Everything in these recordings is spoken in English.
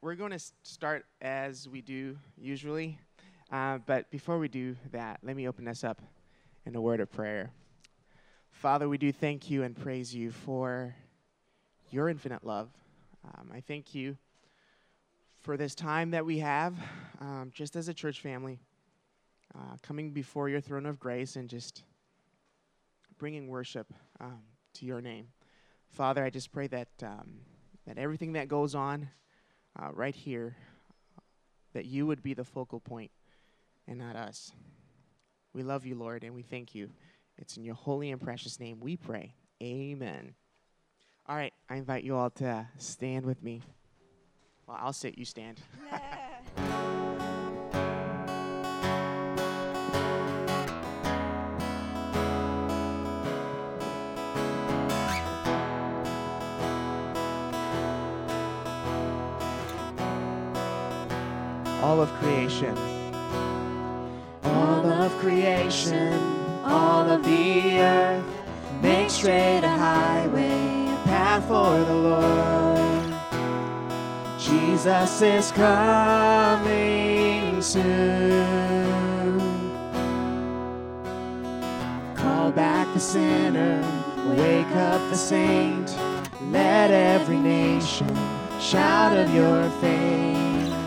We're going to start as we do usually, but before we do that, let me open us up in a word of prayer. Father, we do thank you and praise you for your infinite love. I thank you for this time that we have, just as a church family, coming before your throne of grace and just bringing worship to your name. Father, I just pray that that everything that goes on right here, that you would be the focal point and not us. We love you, Lord, and we thank you. It's in your holy and precious name we pray. Amen. All right, I invite you all to stand with me. Well, I'll sit, you stand. All of creation. All of creation, all of the earth, make straight a highway, a path for the Lord. Jesus is coming soon. Call back the sinner, wake up the saint. Let every nation shout of your fame.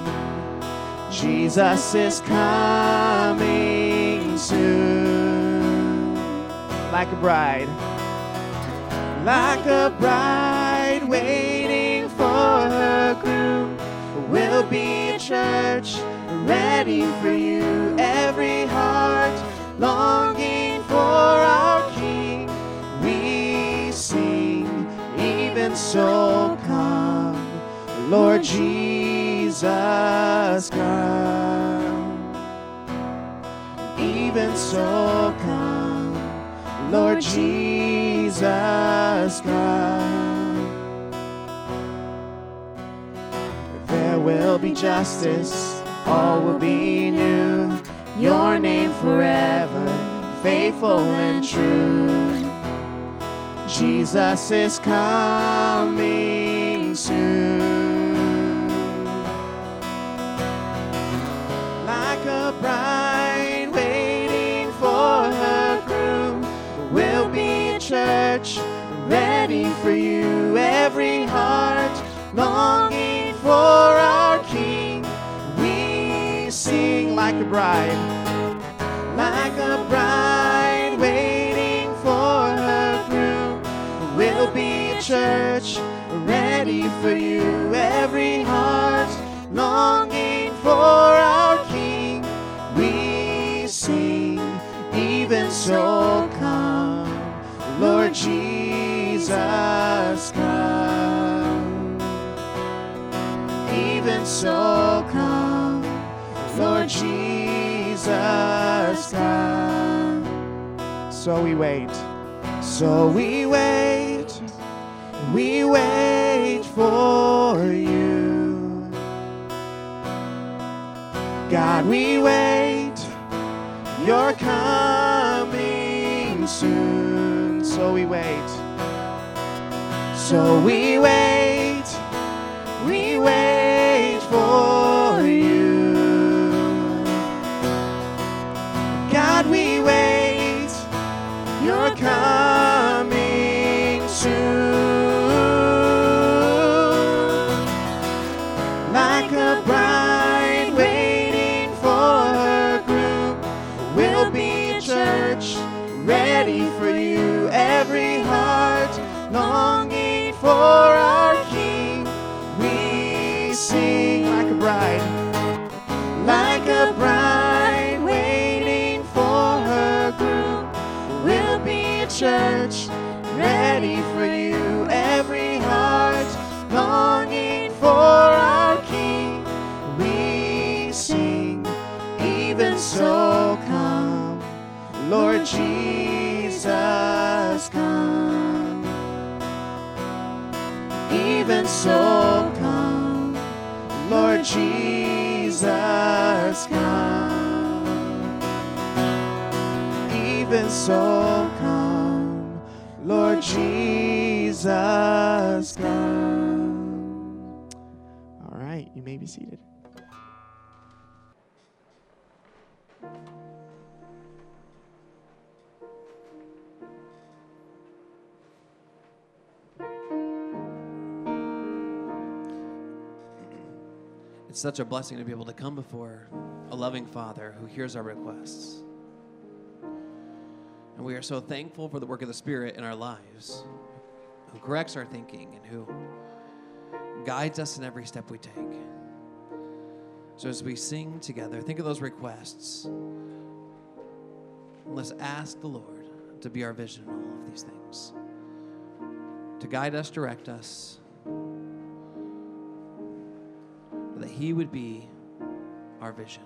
Jesus is coming soon. Like a bride. Like a bride waiting for her groom. We'll be a church ready for you. Every heart longing for our King. We sing, even so come, Lord Jesus, come. Even so come, Lord Jesus, come. There will be justice, all will be new. Your name forever, faithful and true. Jesus is coming soon. Like a bride waiting for her groom, we'll be a church ready for you. Every heart longing for our King. We sing like a bride. Like a bride waiting for her groom. We'll be a church ready for you. Every heart longing for our King. We sing, even so come, Lord Jesus, come. Even so come, Lord Jesus, come. So we wait. So we wait for you. God, we wait, you're coming soon. So we wait. So we wait for you. God, we wait, you're coming soon. Like a bride waiting for her groom, we'll be a church ready for you. Every heart longing for our King. We sing like a bride. Like a bride waiting for her groom. We'll be a church ready for you. Every heart longing for our King. We sing, even so come, Lord Jesus, come. Even so come, Lord Jesus, come. Even so come, Lord Jesus, come. You may be seated. It's such a blessing to be able to come before a loving Father who hears our requests. And we are so thankful for the work of the Spirit in our lives, who corrects our thinking and who guides us in every step we take. So as we sing together, think of those requests. And let's ask the Lord to be our vision in all of these things, to guide us, direct us, that He would be our vision.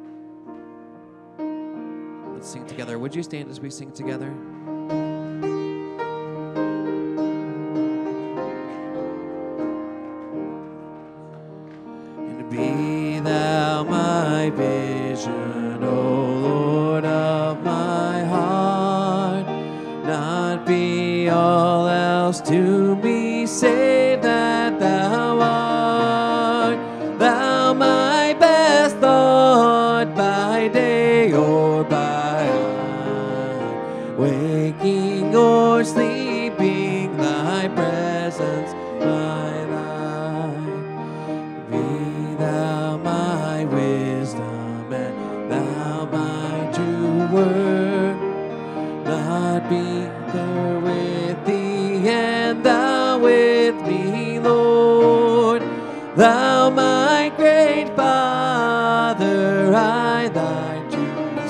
Let's sing together. Would you stand as we sing together? And be thou my vision, O Lord of my heart, not be all else to me, save that thou art. Thou my best thought by day or by night, waking or sleeping, thy presence my light. Be thou my wisdom and thou my true word, not be there with thee and thou with me, Lord. Thou my great Father, I thy true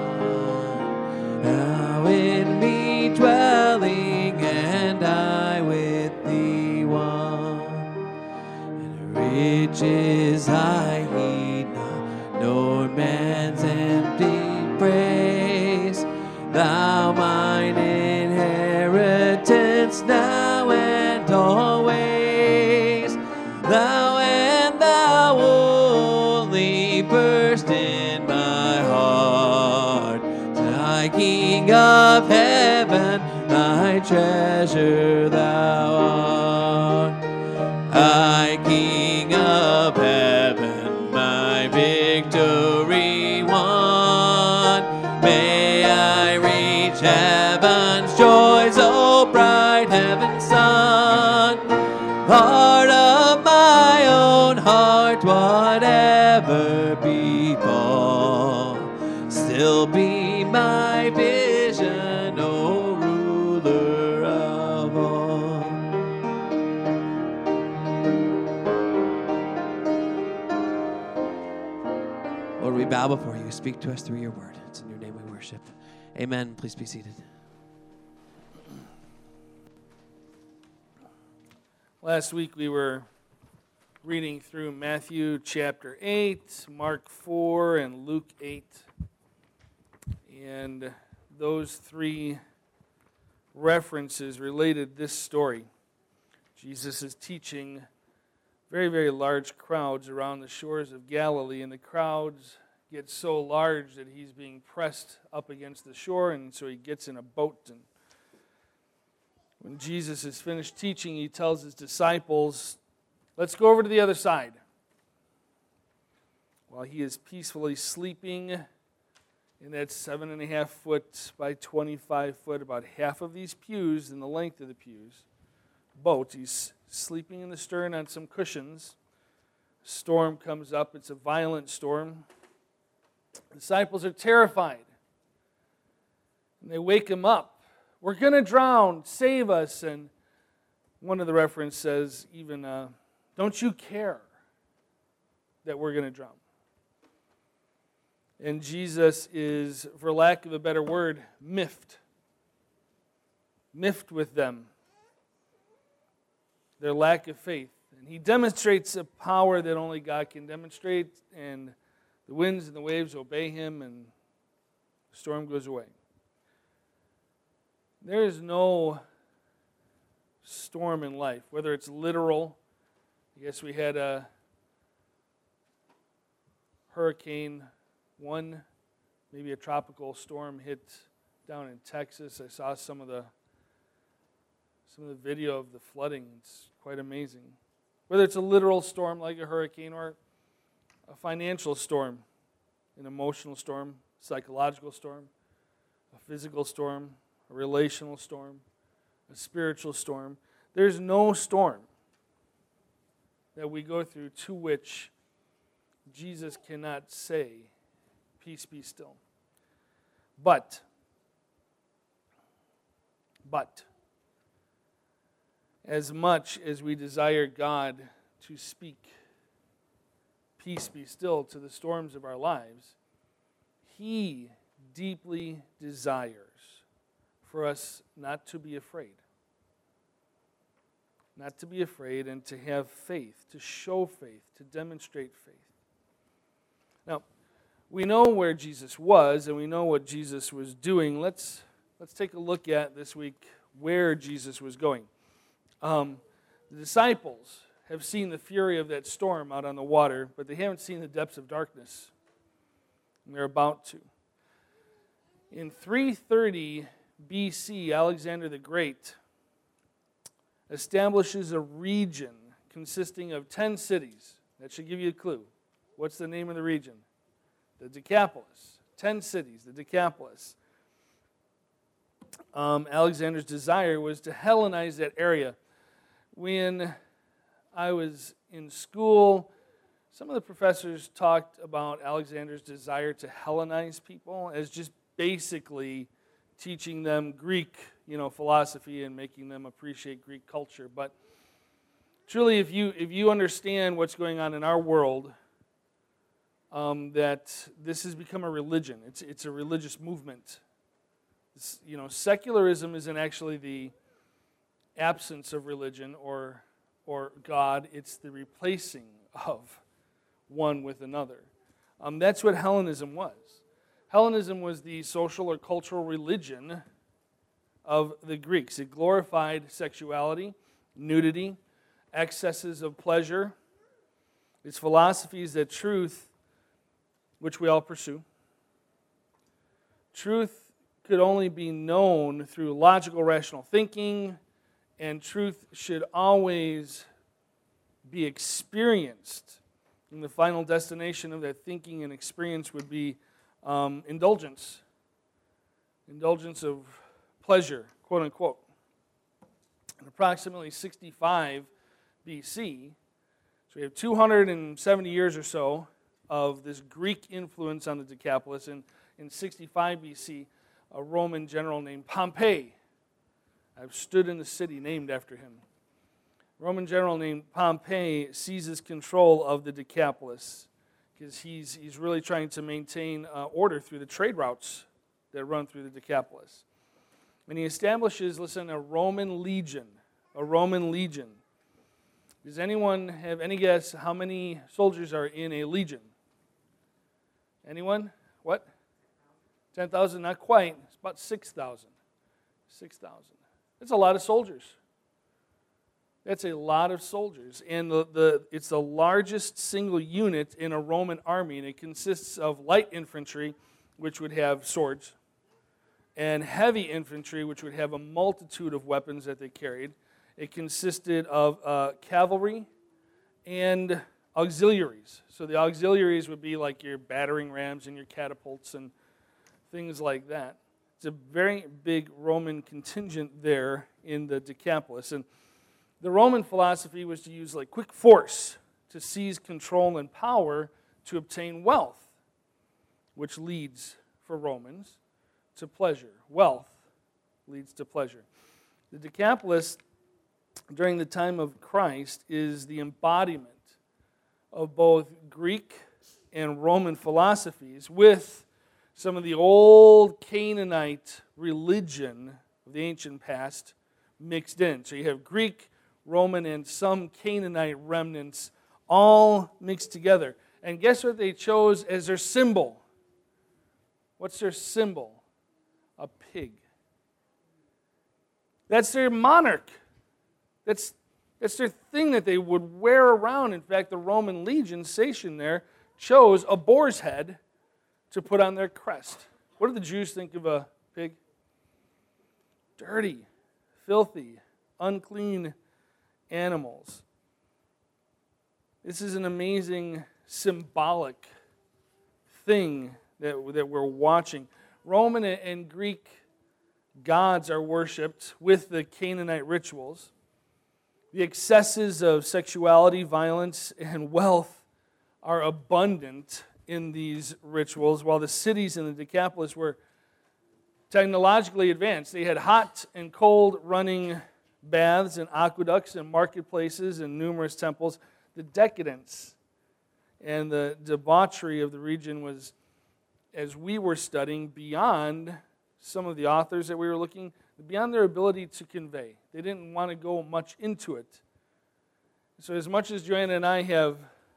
Son, thou in me dwelling, and I with thee one. And riches I heed not, nor man's empty praise. Thou mine inheritance now and always. Thou and thou only burst in my heart. Thy King of heaven, thy treasure thou art. Thy King of heaven, my victory won. May I reach heaven's joys, O bright heaven's sun. Heart of my own heart, whatever befall, still be my vision, O ruler of all. Lord, we bow before you. Speak to us through your word. It's in your name we worship. Amen. Please be seated. Last week we were reading through Matthew chapter 8, Mark 4, and Luke 8. And those three references related this story. Jesus is teaching very, very large crowds around the shores of Galilee, and the crowds get so large that he's being pressed up against the shore, and so he gets in a boat. And when Jesus is finished teaching, he tells his disciples, let's go over to the other side. While he is peacefully sleeping in that 7.5 foot by 25 foot, about half of these pews in the length of the pews, boat, he's sleeping in the stern on some cushions. A storm comes up. It's a violent storm. The disciples are terrified. And they wake him up. We're going to drown. Save us. And one of the references says even, don't you care that we're going to drown? And Jesus is, for lack of a better word, miffed. Miffed with them. Their lack of faith. And he demonstrates a power that only God can demonstrate, and the winds and the waves obey him, and the storm goes away. There is no storm in life, whether it's literal. I guess we had a hurricane, maybe a tropical storm hit down in Texas. I saw some of the video of the flooding. It's quite amazing. Whether it's a literal storm like a hurricane or a financial storm, an emotional storm, psychological storm, a physical storm, a relational storm, a spiritual storm. There's no storm that we go through to which Jesus cannot say, "Peace be still." But, as much as we desire God to speak, "Peace be still" to the storms of our lives, He deeply desires for us not to be afraid. Not to be afraid and to have faith, to show faith, to demonstrate faith. Now, we know where Jesus was and we know what Jesus was doing. Let's take a look at this week where Jesus was going. The disciples have seen the fury of that storm out on the water, but they haven't seen the depths of darkness. And they're about to. In 330 BC, Alexander the Great establishes a region consisting of 10 cities. That should give you a clue. What's the name of the region? The Decapolis. 10 cities, the Decapolis. Alexander's desire was to Hellenize that area. When I was in school, some of the professors talked about Alexander's desire to Hellenize people as just basically teaching them Greek, philosophy and making them appreciate Greek culture. But truly, if you understand what's going on in our world, that this has become a religion. It's a religious movement. Secularism isn't actually the absence of religion or God. It's the replacing of one with another. That's what Hellenism was. Hellenism was the social or cultural religion of the Greeks. It glorified sexuality, nudity, excesses of pleasure. Its philosophy is that truth, which we all pursue, truth could only be known through logical, rational thinking, and truth should always be experienced. And the final destination of that thinking and experience would be indulgence of pleasure, quote unquote. In approximately 65 BC, so we have 270 years or so of this Greek influence on the Decapolis. In 65 BC, a Roman general named Pompey, I've stood in the city named after him. A Roman general named Pompey seizes control of the Decapolis because he's really trying to maintain order through the trade routes that run through the Decapolis. And he establishes, a Roman legion. A Roman legion. Does anyone have any guess how many soldiers are in a legion? Anyone? What? 10,000? Not quite. It's about 6,000. 6,000. That's a lot of soldiers. That's a lot of soldiers. And it's the largest single unit in a Roman army, and it consists of light infantry, which would have swords, and heavy infantry, which would have a multitude of weapons that they carried. It consisted of cavalry and auxiliaries. So the auxiliaries would be like your battering rams and your catapults and things like that. It's a very big Roman contingent there in the Decapolis. And the Roman philosophy was to use quick force to seize control and power to obtain wealth, which leads for Romans to pleasure. Wealth leads to pleasure. The Decapolis, during the time of Christ, is the embodiment of both Greek and Roman philosophies with some of the old Canaanite religion of the ancient past mixed in. So you have Greek, Roman, and some Canaanite remnants all mixed together. And guess what they chose as their symbol? What's their symbol? A pig. That's their monarch. That's their thing that they would wear around. In fact, the Roman legion stationed there chose a boar's head to put on their crest. What do the Jews think of a pig? Dirty, filthy, unclean animals. This is an amazing symbolic thing that we're watching. Roman and Greek gods are worshipped with the Canaanite rituals. The excesses of sexuality, violence, and wealth are abundant in these rituals, while the cities in the Decapolis were technologically advanced. They had hot and cold running baths and aqueducts and marketplaces and numerous temples. The decadence and the debauchery of the region was, as we were studying, beyond some of the authors that we were looking, beyond their ability to convey. They didn't want to go much into it. So as much as Joanna and I have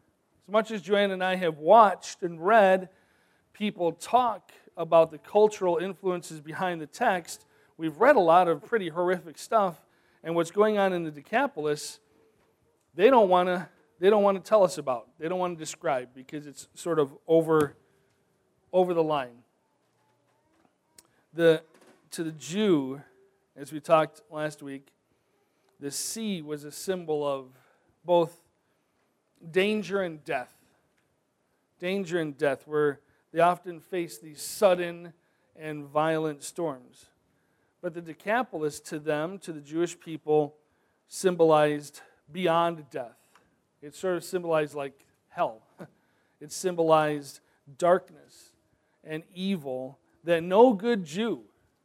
watched and read people talk about the cultural influences behind the text, we've read a lot of pretty horrific stuff, and what's going on in the Decapolis, they don't want to tell us about. They don't want to describe because it's sort of over the line. To the Jew, as we talked last week, the sea was a symbol of both danger and death. Danger and death, where they often face these sudden and violent storms. But the Decapolis, to them, to the Jewish people, symbolized beyond death. It sort of symbolized like hell. It symbolized darkness and evil that no good Jew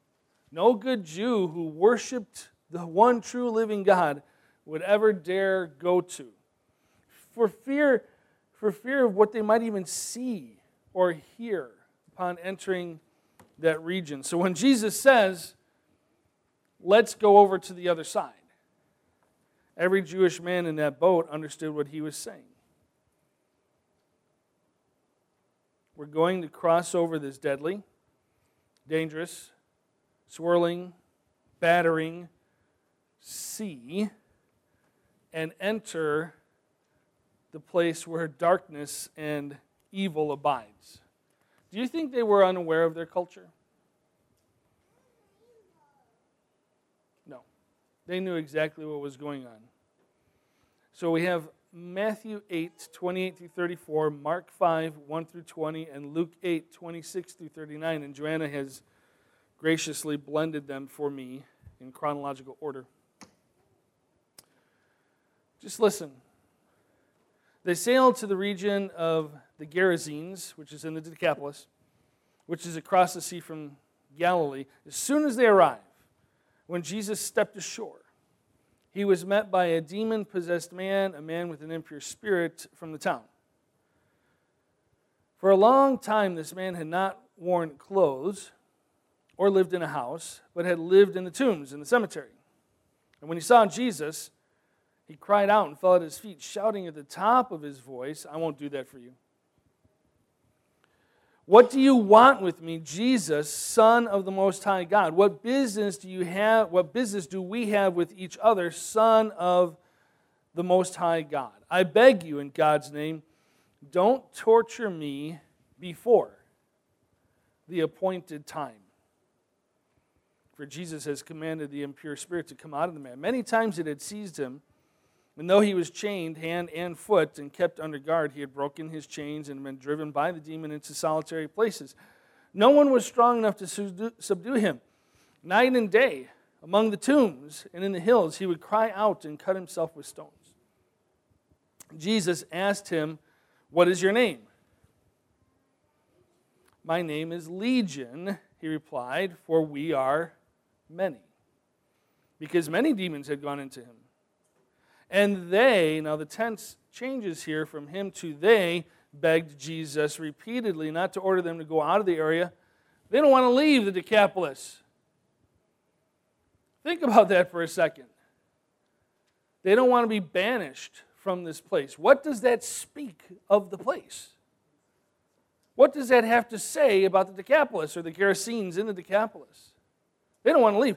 who worshiped the one true living God would ever dare go to, for fear of what they might even see or hear upon entering that region. So when Jesus says, let's go over to the other side, every Jewish man in that boat understood what he was saying. We're going to cross over this deadly, dangerous, swirling, battering sea and enter the place where darkness and evil abides. Do you think they were unaware of their culture? No. They knew exactly what was going on. So we have Matthew 8, 28 through 34, Mark 5, 1 through 20, and Luke 8, 26 through 39. And Joanna has graciously blended them for me in chronological order. Just listen. They sailed to the region of the Gerasenes, which is in the Decapolis, which is across the sea from Galilee. As soon as they arrived, when Jesus stepped ashore, he was met by a demon-possessed man, a man with an impure spirit from the town. For a long time, this man had not worn clothes or lived in a house, but had lived in the tombs in the cemetery. And when he saw Jesus, he cried out and fell at his feet, shouting at the top of his voice, "I won't do that for you. What do you want with me, Jesus, Son of the Most High God? What business do you have? What business do we have with each other, Son of the Most High God? I beg you, in God's name, don't torture me before the appointed time." For Jesus has commanded the impure spirit to come out of the man. Many times it had seized him, and though he was chained hand and foot and kept under guard, he had broken his chains and been driven by the demon into solitary places. No one was strong enough to subdue him. Night and day, among the tombs and in the hills, he would cry out and cut himself with stones. Jesus asked him, "What is your name?" "My name is Legion," he replied, "for we are many." Because many demons had gone into him. And they, now the tense changes here from him to they, begged Jesus repeatedly not to order them to go out of the area. They don't want to leave the Decapolis. Think about that for a second. They don't want to be banished from this place. What does that speak of the place? What does that have to say about the Decapolis or the Gerasenes in the Decapolis? They don't want to leave.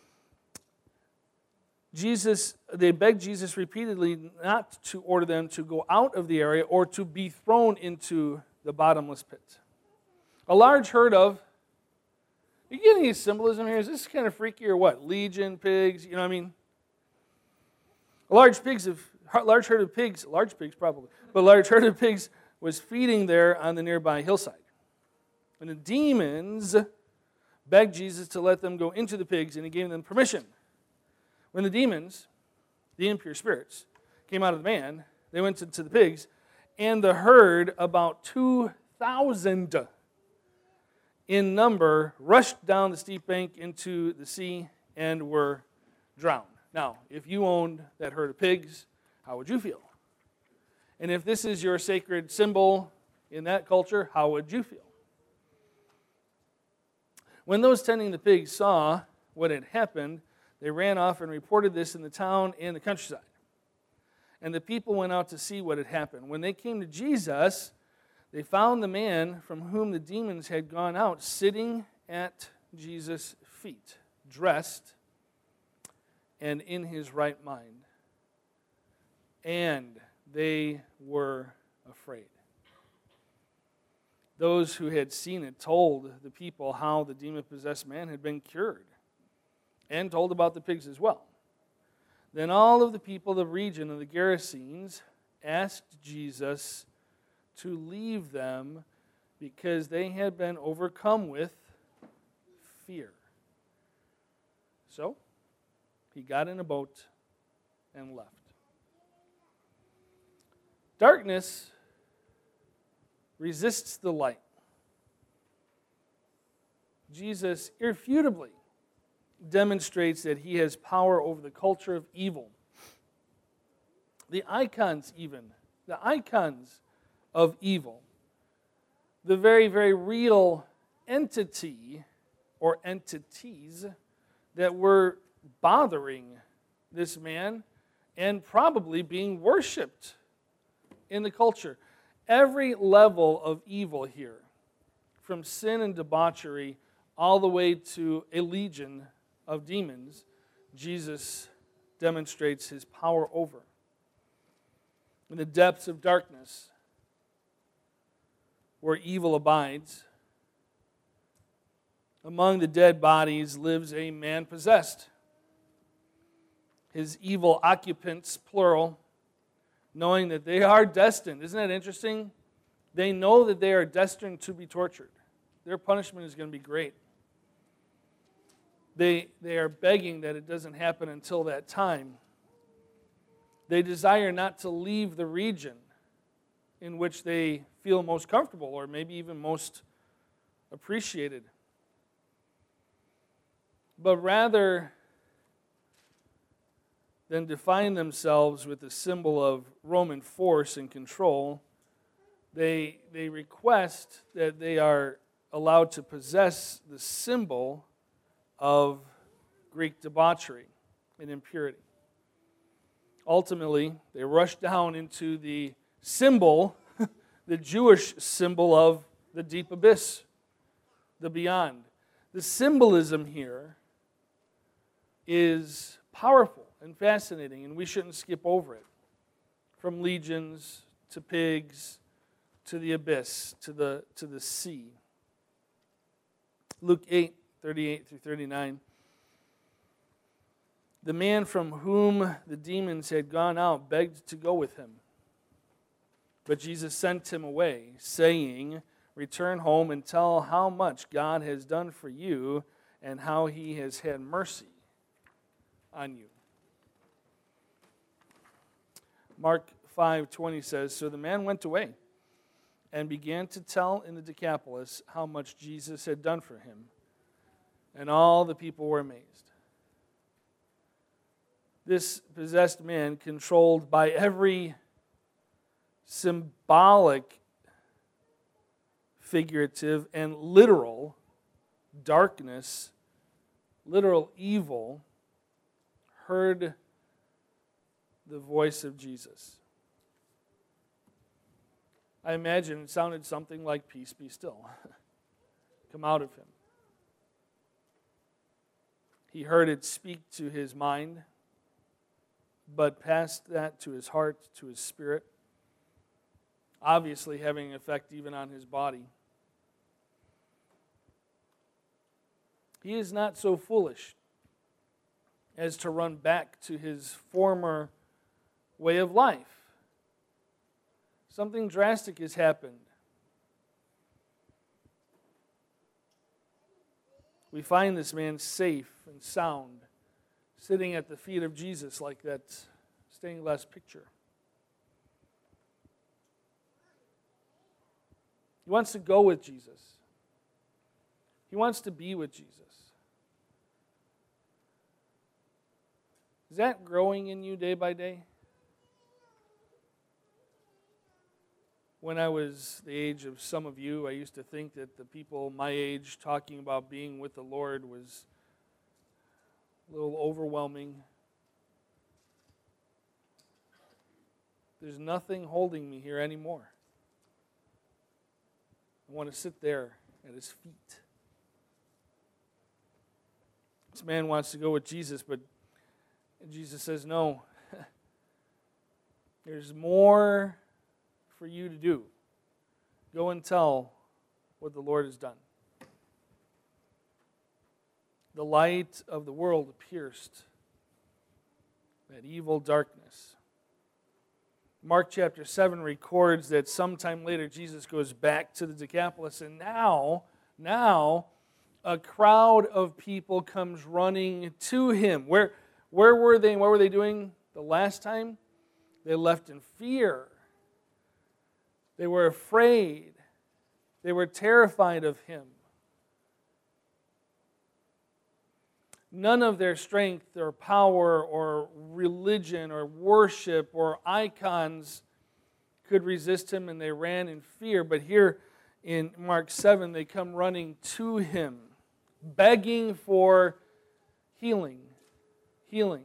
They begged Jesus repeatedly not to order them to go out of the area or to be thrown into the bottomless pit. A large herd of, you get any symbolism here? Is this kind of freaky or what? Legion, pigs, you know what I mean? A large large herd of pigs, large pigs probably, but large herd of pigs was feeding there on the nearby hillside. And the demons begged Jesus to let them go into the pigs, and he gave them permission. When the demons, the impure spirits, came out of the man, they went into the pigs, and the herd, about 2,000 in number, rushed down the steep bank into the sea and were drowned. Now, if you owned that herd of pigs, how would you feel? And if this is your sacred symbol in that culture, how would you feel? When those tending the pigs saw what had happened, they ran off and reported this in the town and the countryside. And the people went out to see what had happened. When they came to Jesus, they found the man from whom the demons had gone out sitting at Jesus' feet, dressed and in his right mind. And they were afraid. Those who had seen it told the people how the demon-possessed man had been cured, and told about the pigs as well. Then all of the people of the region of the Gerasenes asked Jesus to leave them because they had been overcome with fear. So he got in a boat and left. Darkness resists the light. Jesus irrefutably demonstrates that he has power over the culture of evil. The icons of evil, the very, very real entity or entities that were bothering this man and probably being worshipped in the culture. Every level of evil here, from sin and debauchery all the way to a legion of demons, Jesus demonstrates his power over. In the depths of darkness, where evil abides, among the dead bodies lives a man possessed. His evil occupants, plural, knowing that they are destined. Isn't that interesting? They know that they are destined to be tortured. Their punishment is going to be great. They are begging that it doesn't happen until that time. They desire not to leave the region in which they feel most comfortable or maybe even most appreciated. But rather than define themselves with the symbol of Roman force and control, they request that they are allowed to possess the symbol of Greek debauchery and impurity. Ultimately, they rush down into the symbol, the Jewish symbol of the deep abyss, the beyond. The symbolism here is powerful and fascinating, and we shouldn't skip over it. From legions to pigs to the abyss to the sea. Luke 8:38 through 39. The man from whom the demons had gone out begged to go with him. But Jesus sent him away, saying, "Return home and tell how much God has done for you and how he has had mercy on you." Mark 5:20 says, "So the man went away and began to tell in the Decapolis how much Jesus had done for him. And all the people were amazed." This possessed man, controlled by every symbolic, figurative, and literal darkness, literal evil, heard the voice of Jesus. I imagine it sounded something like, "Peace be still." Come out of him. He heard it speak to his mind, but passed that to his heart, to his spirit, obviously having an effect even on his body. He is not so foolish as to run back to his former way of life. Something drastic has happened. We find this man safe and sound, sitting at the feet of Jesus like that stained glass picture. He wants to go with Jesus. He wants to be with Jesus. Is that growing in you day by day? When I was the age of some of you, I used to think that the people my age talking about being with the Lord was a little overwhelming. There's nothing holding me here anymore. I want to sit there at his feet. This man wants to go with Jesus, but Jesus says, no. There's more for you to do. Go and tell what the Lord has done. The light of the world pierced that evil darkness. Mark chapter 7 records that sometime later Jesus goes back to the Decapolis, and now a crowd of people comes running to him. Where were they and what were they doing the last time? They left in fear. They were afraid. They were terrified of him. None of their strength or power or religion or worship or icons could resist him, and they ran in fear. But here in Mark 7, they come running to him, begging for healing. Healing.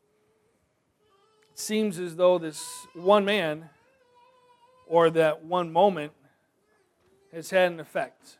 It seems as though this one man, or that one moment, has had an effect.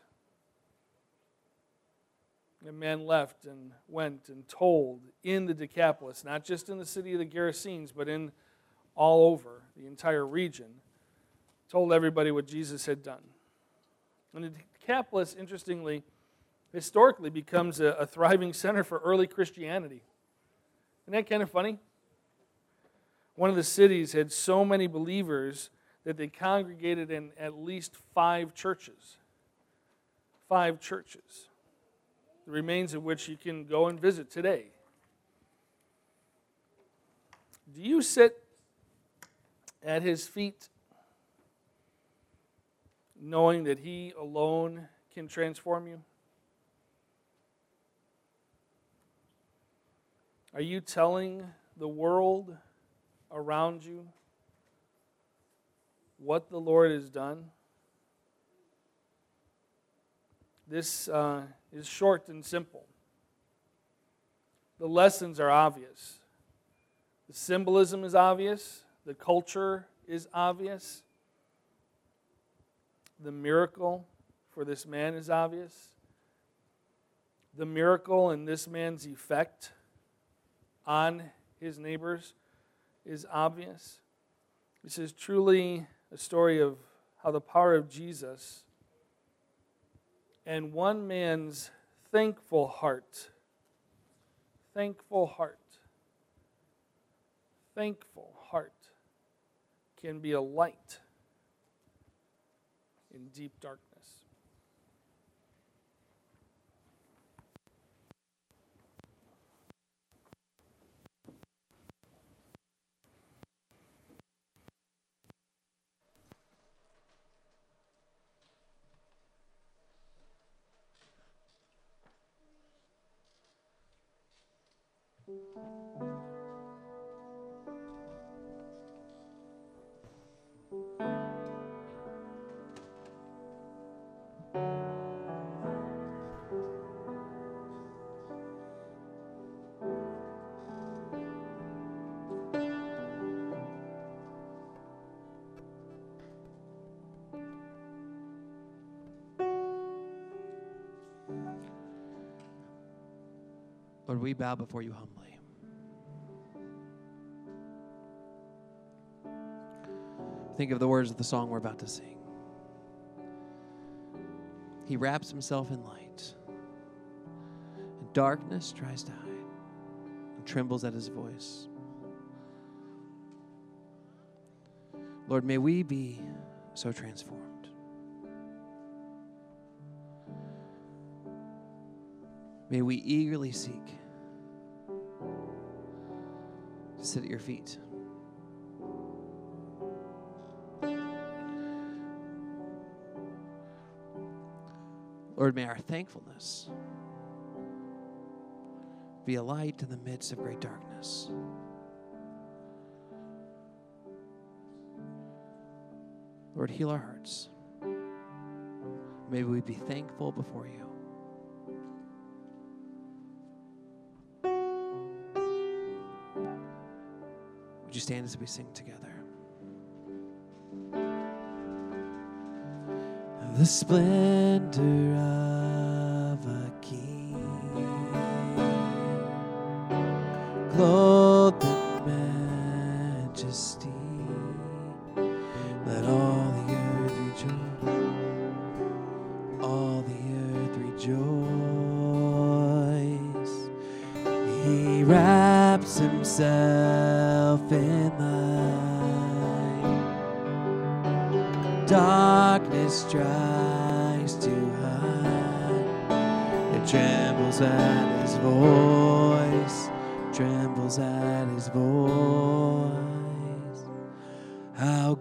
The man left and went and told in the Decapolis, not just in the city of the Gerasenes, but in all over the entire region, told everybody what Jesus had done. And the Decapolis, interestingly, historically becomes a thriving center for early Christianity. Isn't that kind of funny? One of the cities had so many believers that they congregated in at least 5 churches. 5 churches. The remains of which you can go and visit today. Do you sit at his feet knowing that he alone can transform you? Are you telling the world around you what the Lord has done? This is short and simple. The lessons are obvious. The symbolism is obvious. The culture is obvious. The miracle for this man is obvious. The miracle and this man's effect on his neighbors is obvious. This is truly a story of how the power of Jesus and one man's thankful heart can be a light in deep darkness. Lord, we bow before you humbly. Think of the words of the song we're about to sing. He wraps himself in light, and darkness tries to hide and trembles at his voice. Lord, may we be so transformed. May we eagerly seek to sit at your feet. Lord, may our thankfulness be a light in the midst of great darkness. Lord, heal our hearts. May we be thankful before you. Would you stand as we sing together? The splendor of a king, clothed in majesty, let all the earth rejoice, all the earth rejoice. He wraps himself in light, darkness tries to hide, it trembles at his voice, trembles at his voice. How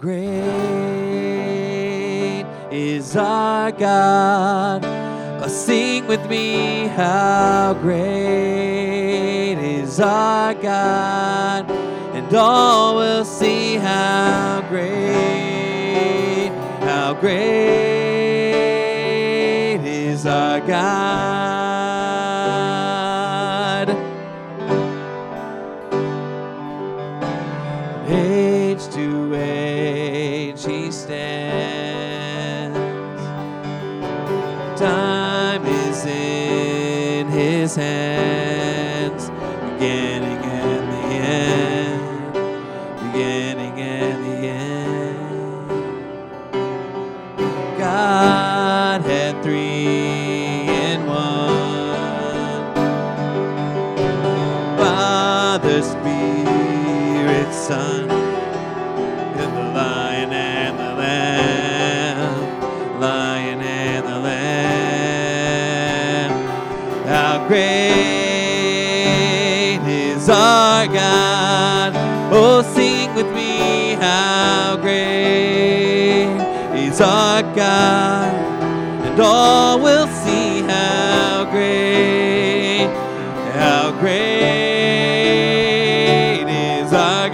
great is our God? Oh, sing with me, how great is our God, and all will see how great is our God. Age to age he stands, time is in his hands, beginning and the end, beginning and the end. Godhead three in one, Father, Spirit, Son, and the Lion and the Lamb, Lion and the Lamb. How great is our God? Oh, sing with me, how great is our God, and all will see how great is our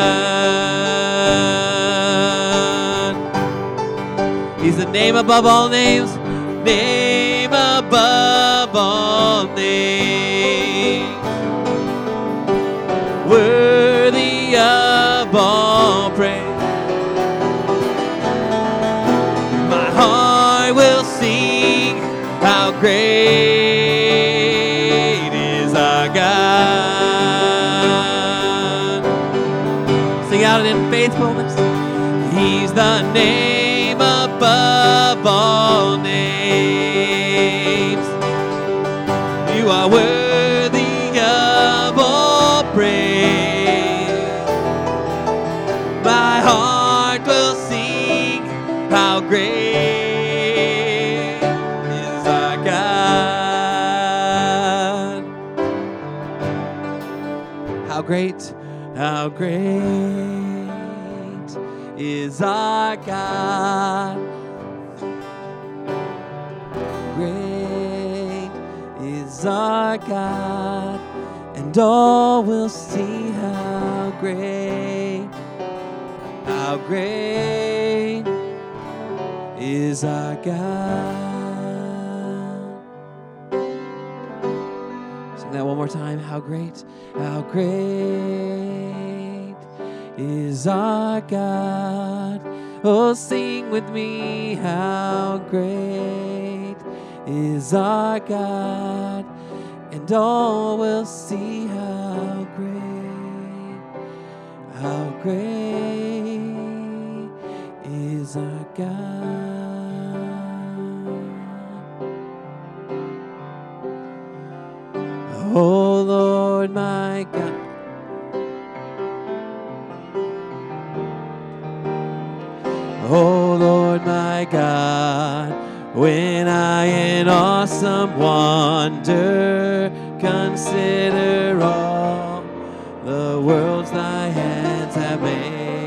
God. He's the name above all names, name above all names, worthy of all praise. My heart will sing, how great is our God. Sing out in faithfulness. He's the name above all names. You are worthy of all praise. My heart will sing, how great is our God. How great is our God. Great is our God, and all will see how great is our God. Sing that one more time. How great is our God. Oh, sing with me, how great is our God, and all will see how great is our God. Oh Lord, my God, God, when I in awesome wonder consider all the worlds thy hands have made.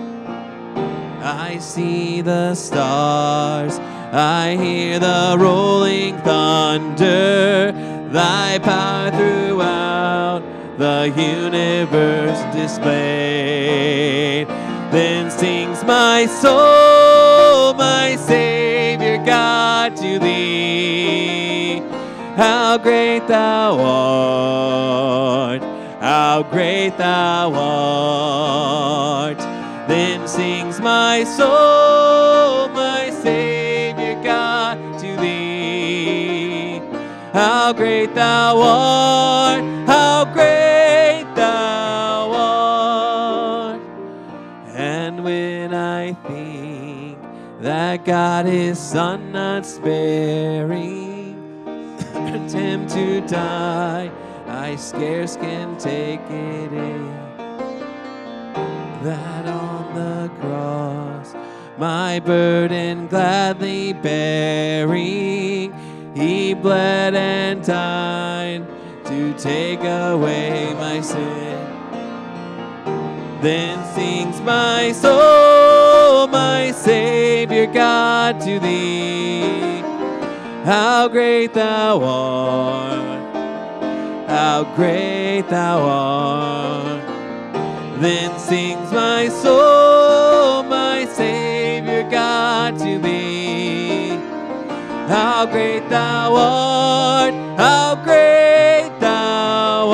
I see the stars, I hear the rolling thunder, thy power throughout the universe displayed. Then sings my soul, my Savior God, to thee. How great thou art, how great thou art. Then sings my soul, my Savior God, to thee. How great thou art, how great thou art. And when I think that God his Son not sparing sent him to die, I scarce can take it in, that on the cross my burden gladly bearing, he bled and died to take away my sin. Then sings my soul, my Savior God, to thee. How great thou art, how great thou art. Then sings my soul, my Savior God, to thee. How great thou art, how great thou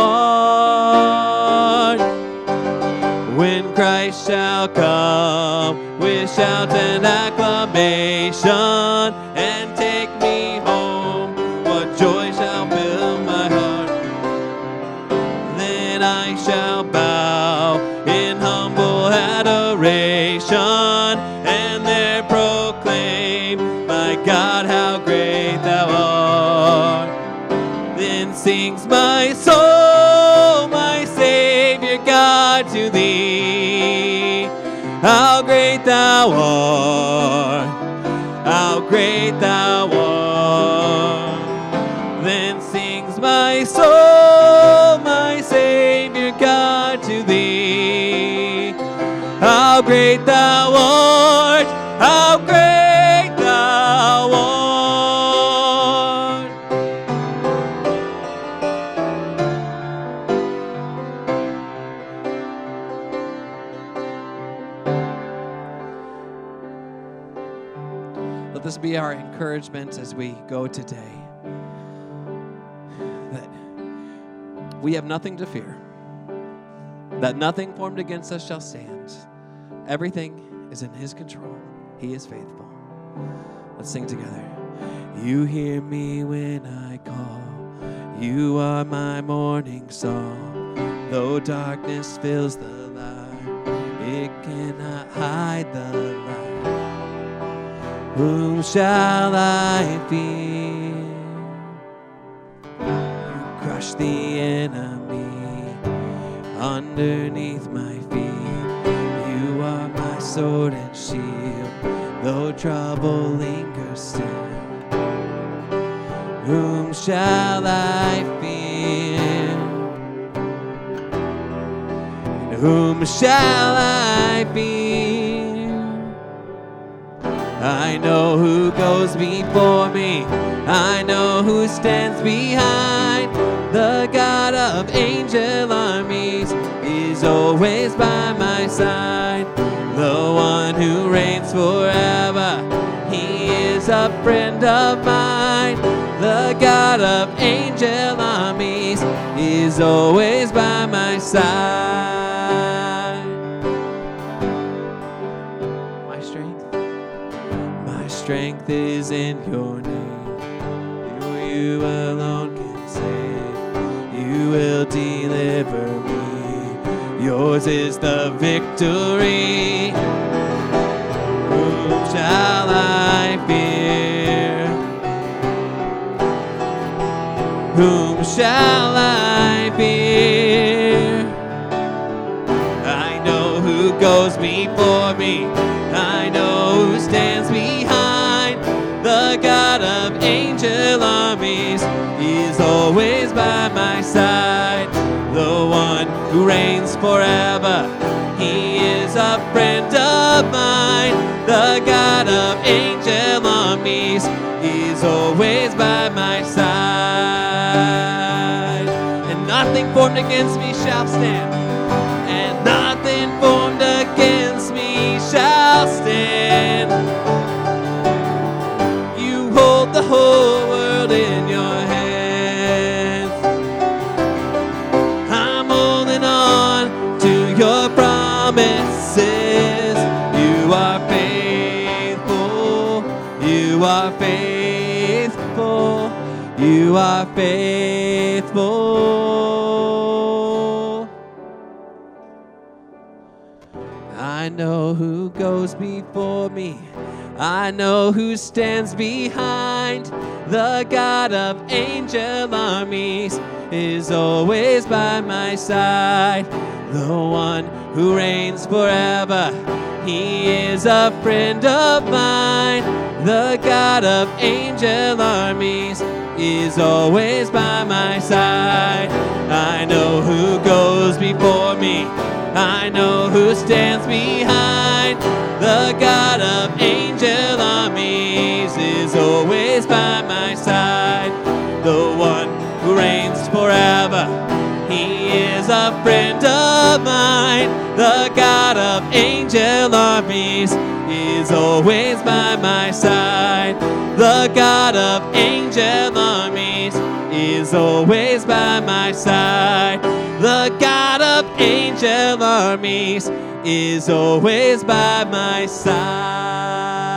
art. When Christ shall come with shout and acclamation and take me home, what joy shall fill my heart. Then I shall bow in humble adoration and there proclaim, my God, how great thou art. Then sings my soul, my Savior God, to thee. How great thou art, how great thou art. Then sings my soul, my Savior God, to thee. How great thou art, how great thou art. Let this be our encouragement as we go today, that we have nothing to fear, that nothing formed against us shall stand. Everything is in his control. He is faithful. Let's sing together. You hear me when I call. You are my morning song. Though darkness fills the light, it cannot hide the light. Whom shall I fear? You crush the enemy underneath my feet. You are my sword and shield, though trouble lingers still. Whom shall I fear? And whom shall I fear? I know who goes before me. I know who stands behind. The God of angel armies is always by my side. The one who reigns forever, he is a friend of mine. The God of angel armies is always by my side. My strength is in your name. You alone can save. You will deliver me. Yours is the victory. Whom shall I fear? Whom shall I fear? I know who goes before me. I know who stands behind. The God of angel armies is always by my side. The one who reigns forever, he is a friend of mine. The God of angel armies is always by my side. And nothing formed against me shall stand. And nothing formed against me shall stand. You hold the whole world in your hands. I'm holding on to your promises. You are faithful. You are faithful. You are faithful. I know who goes before me. I know who stands behind. The God of angel armies is always by my side. The one who reigns forever, he is a friend of mine. The God of angel armies is always by my side. I know who goes before me. I know who stands behind. The God of angel armies is always by my side. The one who reigns forever, he is a friend of mine. The God of angel armies is always by my side. The God of angel armies is always by my side. The God of angel armies is always by my side.